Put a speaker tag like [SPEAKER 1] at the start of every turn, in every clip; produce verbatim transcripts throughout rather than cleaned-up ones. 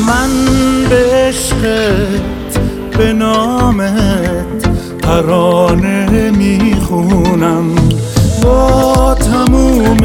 [SPEAKER 1] من به عشقت به نامت ترانه میخونم، با تموم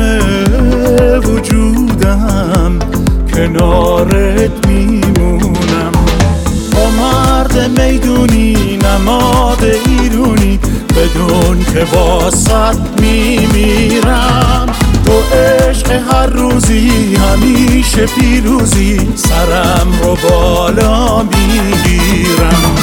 [SPEAKER 1] وجودم کنارت میمونم. با مرد میدونی نماد ایرونی، بدون که واسط میمیرم. تو عشق هر روزی همیشه پیروزی، سرم رو بالا میگیرم.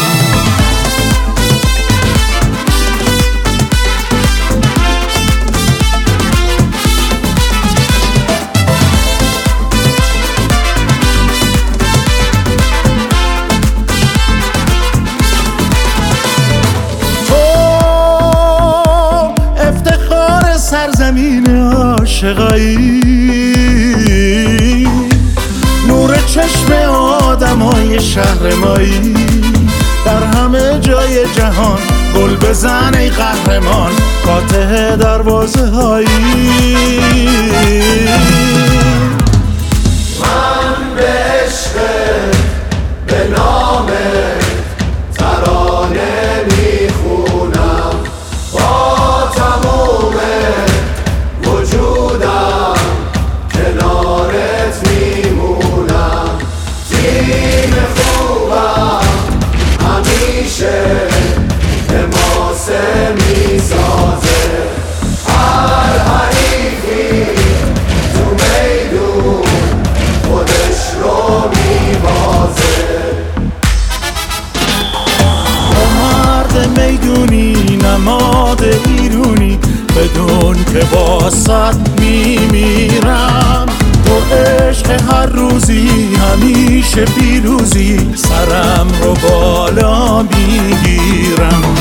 [SPEAKER 1] سرزمین عاشقایی، نور چشم آدمای شهر مایی، در همه جای جهان گل بزن ای قهرمان، فاتح دروازه هایی.
[SPEAKER 2] من به عشقت به نامت ترانه میخونم، با تموم وجودم کنارت میمونم. تیم خوبم همیشه حماسه میسازه، هر حریفی تو میدون خودش رو میبازه.
[SPEAKER 1] با مرد میدونی نماد ایرونی، بدون که واسط میمیرم. تو عشق هر روزی همیشه پیروزی، سرم رو بالا میگیرم.